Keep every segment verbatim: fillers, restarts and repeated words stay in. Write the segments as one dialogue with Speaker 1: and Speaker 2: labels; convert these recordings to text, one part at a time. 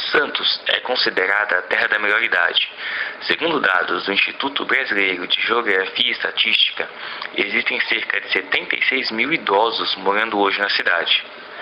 Speaker 1: Santos é considerada a terra da melhor idade. Segundo dados do Instituto Brasileiro de Geografia e Estatística, existem cerca de setenta e seis mil idosos morando hoje na cidade.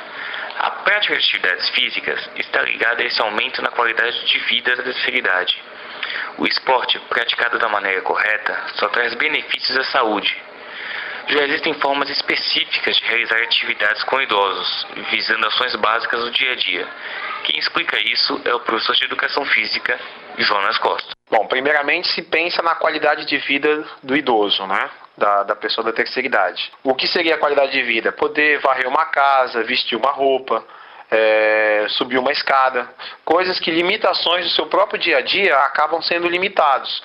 Speaker 1: A prática de atividades físicas está ligada a esse aumento na qualidade de vida da terceira idade. O esporte praticado da maneira correta só traz benefícios à saúde. Já existem formas específicas de realizar atividades com idosos, visando ações básicas do dia a dia. Quem explica isso é o professor de Educação Física, Jonas Costa.
Speaker 2: Bom, primeiramente se pensa na qualidade de vida do idoso, né? Da, da pessoa da terceira idade. O que seria a qualidade de vida? Poder varrer uma casa, vestir uma roupa, é, subir uma escada. Coisas que limitações do seu próprio dia a dia acabam sendo limitados.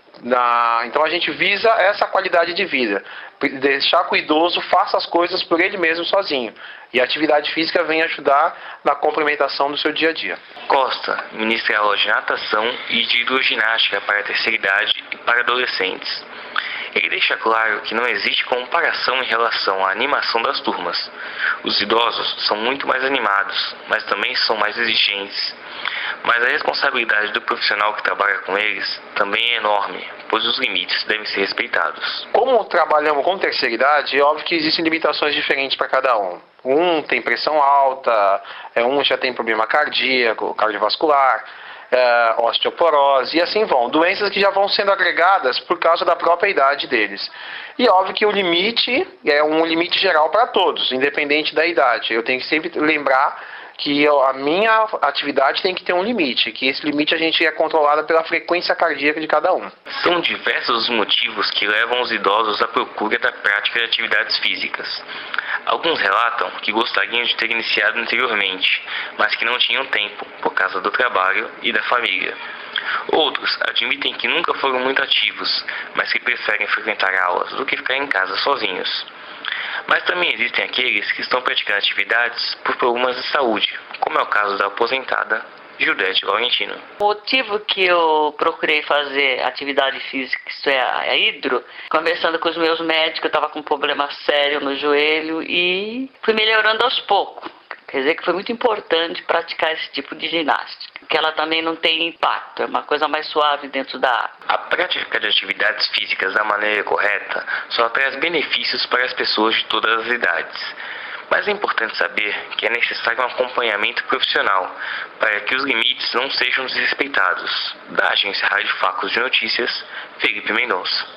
Speaker 2: Na, então a gente visa essa qualidade de vida, deixar que o idoso faça as coisas por ele mesmo sozinho, e a atividade física vem ajudar na complementação do seu dia a dia.
Speaker 1: Costa ministra aulas de natação e de hidroginástica para a terceira idade e para adolescentes. Ele deixa claro que não existe comparação em relação à animação das turmas. Os idosos são muito mais animados, mas também são mais exigentes. Mas a responsabilidade do profissional que trabalha com eles também é enorme, pois os limites devem ser respeitados.
Speaker 2: Como trabalhamos com terceira idade, é óbvio que existem limitações diferentes para cada um. Um tem pressão alta, um já tem problema cardíaco, cardiovascular, é, osteoporose e assim vão. Doenças que já vão sendo agregadas por causa da própria idade deles. E óbvio que o limite é um limite geral para todos, independente da idade. Eu tenho que sempre lembrar que a minha atividade tem que ter um limite, que esse limite a gente é controlado pela frequência cardíaca de cada um.
Speaker 1: São diversos os motivos que levam os idosos à procura da prática de atividades físicas. Alguns relatam que gostariam de ter iniciado anteriormente, mas que não tinham tempo, por causa do trabalho e da família. Outros admitem que nunca foram muito ativos, mas que preferem frequentar aulas do que ficar em casa sozinhos. Mas também existem aqueles que estão praticando atividades por problemas de saúde, como é o caso da aposentada Judete Laurentino.
Speaker 3: O motivo que eu procurei fazer atividade física, isto é, a hidro, conversando com os meus médicos, eu estava com um problema sério no joelho e fui melhorando aos poucos. Quer dizer que foi muito importante praticar esse tipo de ginástica, porque ela também não tem impacto, é uma coisa mais suave dentro da água.
Speaker 1: A prática de atividades físicas da maneira correta só traz benefícios para as pessoas de todas as idades. Mas é importante saber que é necessário um acompanhamento profissional para que os limites não sejam desrespeitados. Da agência Rádio Facos de Notícias, Felipe Mendonça.